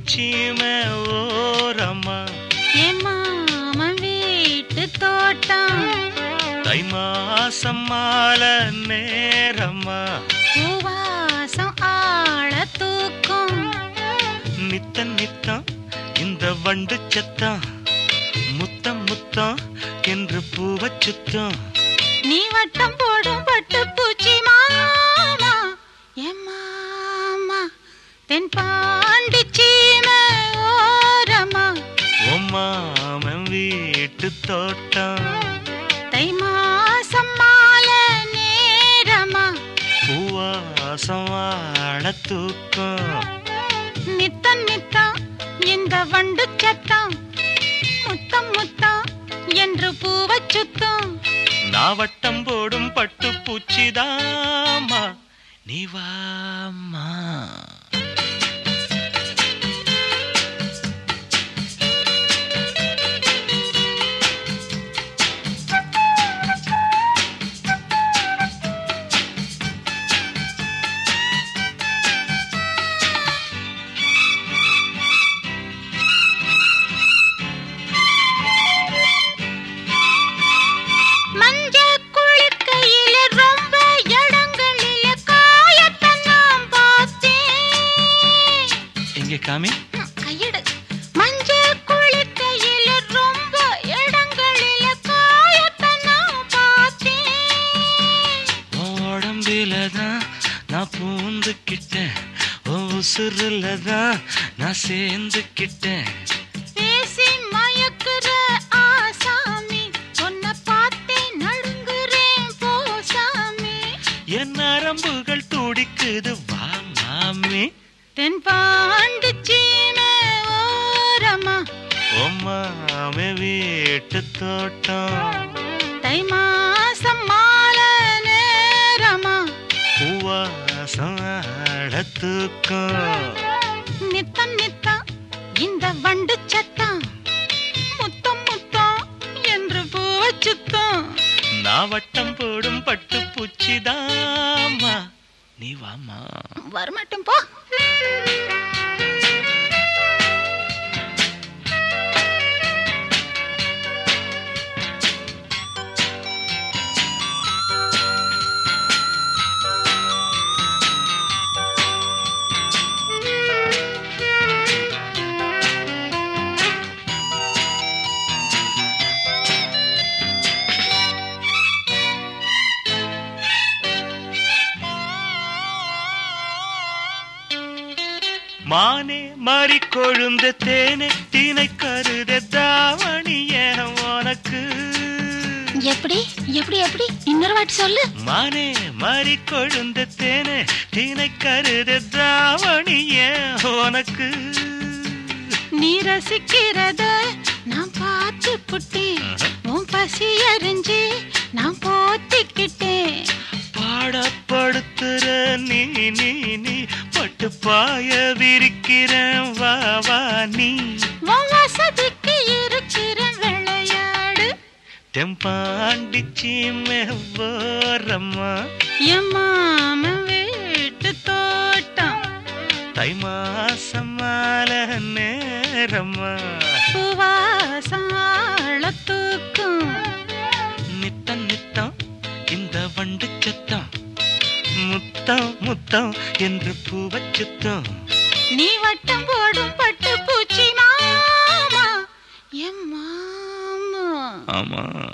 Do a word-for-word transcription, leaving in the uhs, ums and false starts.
சீமை ஓரம்மா என் மாமன் வீட்டு தோட்டம் தை மாசம் மாலை நேரம்மா பூவாசம் ஆள தூக்கும் நித்தம் நித்தம் இந்த வண்டு சத்தம் முத்தம் முத்தம் என்று பூவ சுத்தம் நீ வட்டம் போடும் பட்டு பூச்சி மாமா என் மாமா தென் பாண்டி சீமை ஓரமா மாமன் வீட்டு தோட்டம் தை மாசம் மாலை நேரமா பூவாசம் ஆட தூக்கம் நித்தம் நித்தம் இந்த வண்டு சத்தம் முத்தம் முத்தம் என்று பூவ சுத்தம் நாவட்டம் போடும் பட்டு பூச்சிதாமா நீ வாமா காமி கையடு மஞ்ச குளிக்கையில ரொம்ப இடங்களில காயத்தை நான் பார்த்தேன் உடம்பிலதான் நான் பூந்துக்கிட்டேன் உசுருலதான் நான் சேர்ந்துக்கிட்டேன் பேசி மயக்குற ஆசாமி உன்னை பார்த்தேன் நடுங்குறேன் போசாமி என் நரம்புகள் துடிக்குது வா மாமி தென் பாண்டி சீமை ஓரமா மாமே வீட்டு தோட்டம் தை மாசம் மாலை நேரமா பூவாசம் ஆட தூக்கம் நித்தம் நித்தம் இந்த வண்டு சத்தம் முத்தம் முத்தம் என்று பூவ சுத்தம் நாவட்டம் போடும் பட்டு பூச்சிதாமா நீ வாமா வரமாட்டோம் போ மானே மாறி கொழுந்த தேனே தீனை கருத தாவணிய உனக்கு எப்படி எப்படி எப்படி இன்னொரு வாட்டி சொல்லு மானே மாறி கொழுந்த தேனே தீனை கருத தாவணிய உனக்கு நீ ரசிக்கிறத நான் பார்த்து புட்டேன் உன் பசி அறிஞ்சு நான் போத்திக்கிட்டேன் பாடப்படுத்துற நீ நீ நீ பட்டு பாய விரிக்கிறேன் வா வா நீ வசதிக்கு இருக்கிற விளையாடு தெம்பாண்டி சீமை ஓரம்மா என் மாமன் வீட்டு தோட்டம் தை மாசம் மாலை நேரம்மா பூவாசம் ஆள தூக்கும் நித்தம் நித்தம் இந்த வண்டு சத்தம் முத்தம் முத்தம் என்று பூவ சுத்தம் நீ வட்டம் போடும் பட்டு பூச்சி மாமா என் மாமா ஆமா